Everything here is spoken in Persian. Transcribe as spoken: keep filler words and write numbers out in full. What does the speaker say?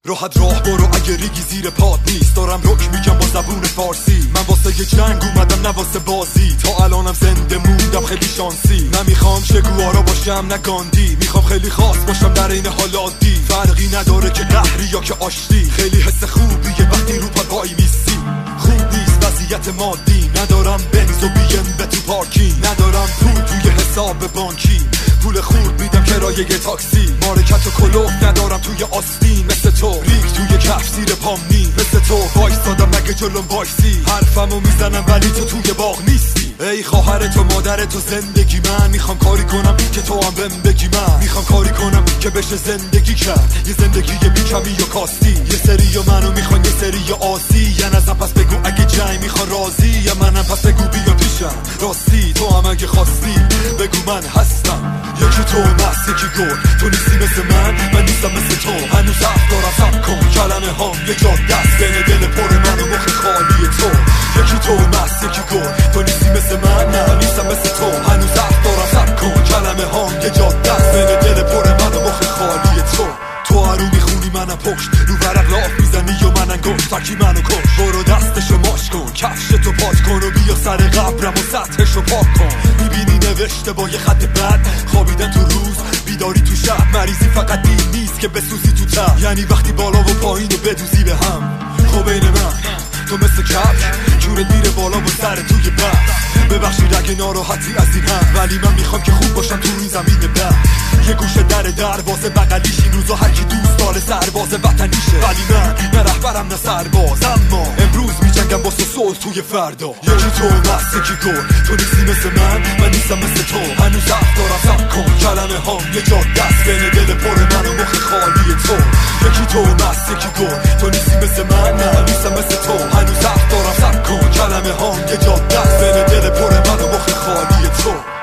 راحت راه برو اگه ریگی زیر پاد نیست. دارم رک میگم با زبون فارسی. من واسه یه جنگ اومدم نه واسه بازی. تا الانم زنده موندم خیلی شانسی. نمیخوام شگوارا باشم نه گاندی. میخوام خیلی خاص باشم در این حال عادی. فرقی نداره که قهری یا که آشتی. خیلی حس خوبیه وقتی رو پا وای میسی. خوب نیست وضعیت مادی. ندارم بنز و بی ام به تو پارکینگ. ندارم پول توی حساب بانکی. پول خورد میدم کرایه یه تاکسی. مارکت و کلوف ندارم توی آستین. مثل تو ریگ توی کف زیر پام نی. مثل تو وایسادم مگه جلوم وایسی. حرفمو میزنم ولی تو توی باغ نیستی. ای خواهر تو مادر تو زندگی من. میخوام کاری کنم که تو هم بهم بگی من. میخوام کاری کنم که بشه زندگی کرد. یه زندگی یه بیکمی و کاستی. یه سری و منو میخوان یه سری و آسی. یا نزم پس بگو اگه جنگ میخوان رازی. یا منم پس بگو بیا پیشم راستی. تو هم اگه خواستی بگو من هستم. یکی تو مست یکی گل. تو نیستی مثل من من نیستم مثل تو. هنوز حرف دارم سب کن. کلمه هام یه جا دست بین دل پر من و مخ خالی تو. یکی تو مست یکی گل. تو نیستی مثل من نه نیستم مثل تو. هنوز حرف دارم سب کن. کلمه هام یه جا دست بین دل پر من و مخ خالی تو. تو هرو میخونی منم پشت. رو ورق لاف میزنی و من انگشت. تکی منو کش. برو دستشو ماش کن. کفشتو پاک کن و بیا سر قبرم و سطحشو پاک کن. میبینی نوشته با یه خط بد. خوابیدن تو روز بیداری تو شب. مریضی فقط دین نیست که بسوزی تو تب. یعنی وقتی بالا و پایین و بدوزی به هم. خب بین من تو مثل کبک جورت میره بالا و سر توی بحث. ببخشید اگه ناراحتی از این هم. ولی من میخوام که خوب باشم تو این زمین بر. یه گوشه در دروازه بغلیش. این روزا هر کی دوست داره سرباز وطنیشه. ولی من نه رهبرم نه سرباز. اما امروز میجنگم واسه صلح توی فردا. یکی تو مست یکی گل. تو نیستی مثل من من نیستم مثل تو. هنوز حرف دارم سب کن. کلمه هام یه جا دست بین دل پر من و مخ خالی تو. یکی تو مست یکی گل. تو نیستی مثل من نه نیستم مثل تو. هنوز حرف دارم سب کن. کلمه هام یه جا دست بین دل پر من و مخ خالی تو.